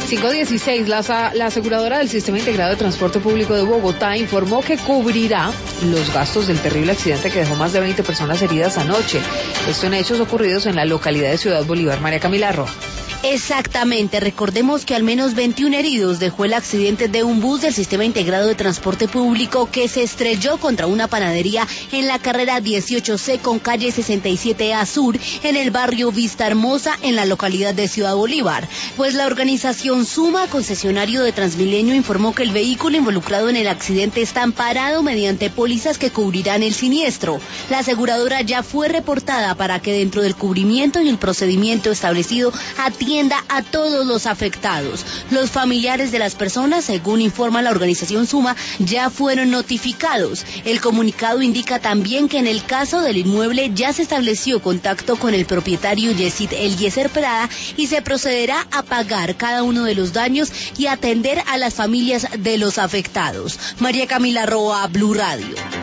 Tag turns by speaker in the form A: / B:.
A: 516, la aseguradora del Sistema Integrado de Transporte Público de Bogotá informó que cubrirá los gastos del terrible accidente que dejó más de 20 personas heridas anoche. Esto en hechos ocurridos en la localidad de Ciudad Bolívar. María Camila Roa.
B: Exactamente, recordemos que al menos 21 heridos dejó el accidente de un bus del Sistema Integrado de Transporte Público que se estrelló contra una panadería en la carrera 18C con calle 67A Sur en el barrio Vista Hermosa en la localidad de Ciudad Bolívar. Pues la organización Suma, concesionario de Transmilenio, informó que el vehículo involucrado en el accidente está amparado mediante pólizas que cubrirán el siniestro. La aseguradora ya fue reportada para que dentro del cubrimiento y el procedimiento establecido atienda a todos los afectados. Los familiares de las personas, según informa la organización Suma, ya fueron notificados. El comunicado indica también que en el caso del inmueble ya se estableció contacto con el propietario Yesid Eliezer Prada y se procederá a pagar cada uno de los daños y atender a las familias de los afectados. María Camila Roa, Blue Radio.